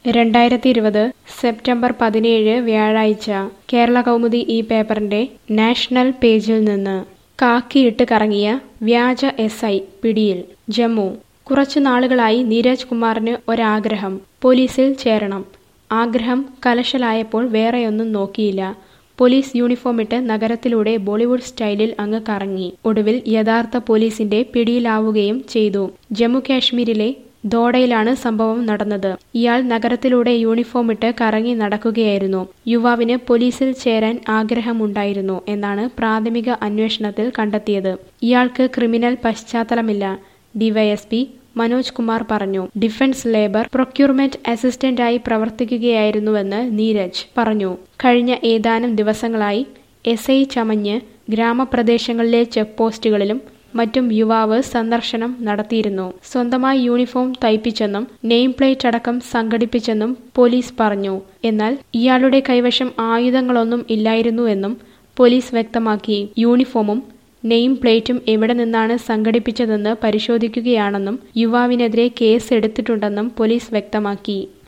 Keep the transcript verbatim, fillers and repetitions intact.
രണ്ടായിരത്തി ഇരുപത് സെപ്റ്റംബർ പതിനേഴ് വ്യാഴാഴ്ച കേരള കൗമുദി ഈ പേപ്പറിന്റെ നാഷണൽ പേജിൽ നിന്ന് കാക്കിയിട്ട് കറങ്ങിയ വ്യാജ എസ് ഐ പിടിയിൽ. ജമ്മു. കുറച്ചു നാളുകളായി നീരജ് കുമാറിന് ഒരാഗ്രഹം, പോലീസിൽ ചേരണം. ആഗ്രഹം കലശലായപ്പോൾ വേറെയൊന്നും നോക്കിയില്ല. പോലീസ് യൂണിഫോമിട്ട് നഗരത്തിലൂടെ ബോളിവുഡ് സ്റ്റൈലിൽ അങ്ങ് കറങ്ങി. ഒടുവിൽ യഥാർത്ഥ പോലീസിന്റെ പിടിയിലാവുകയും ചെയ്തു. ജമ്മു കാശ്മീരിലെ ദോഡയിലാണ് സംഭവം നടന്നത്. ഇയാൾ നഗരത്തിലൂടെ യൂണിഫോമിട്ട് കറങ്ങി നടക്കുകയായിരുന്നു. യുവാവിന് പോലീസിൽ ചേരാൻ ആഗ്രഹമുണ്ടായിരുന്നു എന്നാണ് പ്രാഥമിക അന്വേഷണത്തിൽ കണ്ടെത്തിയത്. ഇയാൾക്ക് ക്രിമിനൽ പശ്ചാത്തലമില്ല. ഡിവൈഎസ്പി മനോജ് കുമാർ പറഞ്ഞു. ഡിഫൻസ് ലേബർ പ്രൊക്യൂർമെന്റ് അസിസ്റ്റന്റായി പ്രവർത്തിക്കുകയായിരുന്നുവെന്ന് നീരജ് പറഞ്ഞു. കഴിഞ്ഞ ഏതാനും ദിവസങ്ങളായി എസ് ഐ ചമഞ്ഞ് ഗ്രാമപ്രദേശങ്ങളിലെ ചെക്ക് പോസ്റ്റുകളിലും മറ്റും യുവാവ് സന്ദർശനം നടത്തിയിരുന്നു. സ്വന്തമായി യൂണിഫോം തയ്പ്പിച്ചെന്നും നെയിം പ്ലേറ്റ് അടക്കം സംഘടിപ്പിച്ചെന്നും പോലീസ് പറഞ്ഞു. എന്നാൽ ഇയാളുടെ കൈവശം ആയുധങ്ങളൊന്നും ഇല്ലായിരുന്നുവെന്നും പോലീസ് വ്യക്തമാക്കി. യൂണിഫോമും നെയിം പ്ലേറ്റും എവിടെ നിന്നാണ് സംഘടിപ്പിച്ചതെന്ന് പരിശോധിക്കുകയാണെന്നും യുവാവിനെതിരെ കേസ് എടുത്തിട്ടുണ്ടെന്നും പോലീസ് വ്യക്തമാക്കി.